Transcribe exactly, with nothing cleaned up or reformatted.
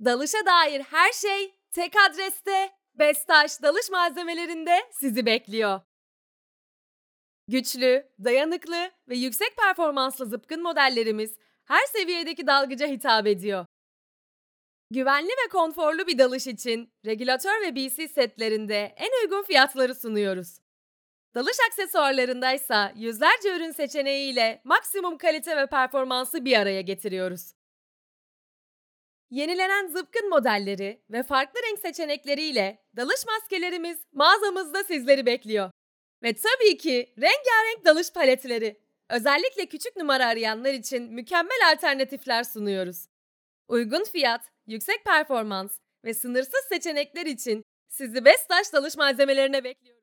Dalışa dair her şey tek adreste Bestaş Dalış Malzemelerinde sizi bekliyor. Güçlü, dayanıklı ve yüksek performanslı zıpkın modellerimiz her seviyedeki dalgıca hitap ediyor. Güvenli ve konforlu bir dalış için regülatör ve B C setlerinde en uygun fiyatları sunuyoruz. Dalış aksesuarlarındaysa yüzlerce ürün seçeneğiyle maksimum kalite ve performansı bir araya getiriyoruz. Yenilenen zıpkın modelleri ve farklı renk seçenekleriyle dalış maskelerimiz mağazamızda sizleri bekliyor. Ve tabii ki rengarenk dalış paletleri. Özellikle küçük numara arayanlar için mükemmel alternatifler sunuyoruz. Uygun fiyat, yüksek performans ve sınırsız seçenekler için sizi Bestaş Dalış Malzemelerine bekliyoruz.